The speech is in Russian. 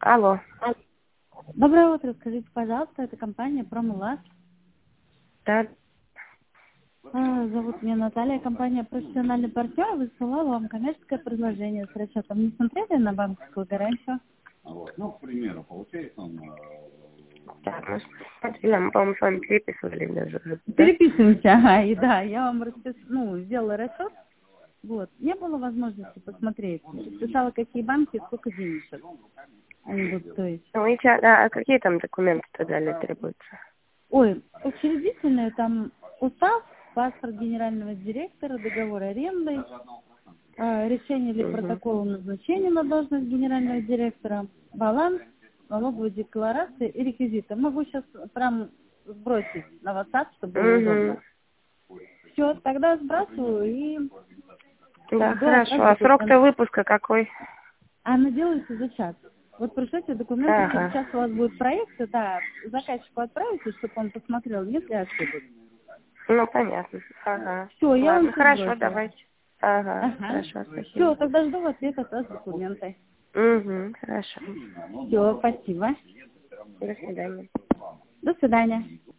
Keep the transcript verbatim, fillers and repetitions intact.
Алло. Доброе утро. Скажите, пожалуйста, это компания Промулас. Да. А, Зовут меня Наталья. Компания «Профессиональный партнер» высылала вам коммерческое предложение с расчетом. Не смотрели на банковскую гарантию? Вот. Ну, к примеру, получается он... Да, мы смотрели, мы, по-моему, с вами переписывались даже уже. Да? Переписываемся, ага, и да, я вам распис... ну, сделала расчет. Вот. Не было возможности посмотреть. Расписала, какие банки, сколько денежек они будут стоить. Ну, и чё, да, а какие там документы тогда требуются? Ой, учредительные, там устав, паспорт генерального директора, договор аренды, э, решение или Угу. протокол назначения на должность генерального директора, баланс, налоговая декларация и реквизиты. Могу сейчас прям сбросить на WhatsApp, чтобы было удобно. Все, тогда сбрасываю и... Да, жду хорошо. ответ А срок-то документов. выпуска какой? Она делается за час. Вот пришлете документы, Ага. через час у вас будет проект, да, заказчику отправите, чтобы он посмотрел, нет ли ошибок. Ну, понятно. Ага. Все, я Ладно, вам все хорошо, сбросила. давайте. Ага, Ага. хорошо, Все, спасибо. тогда жду в ответ от вас документы. Угу, хорошо. Все, спасибо. До свидания. До свидания.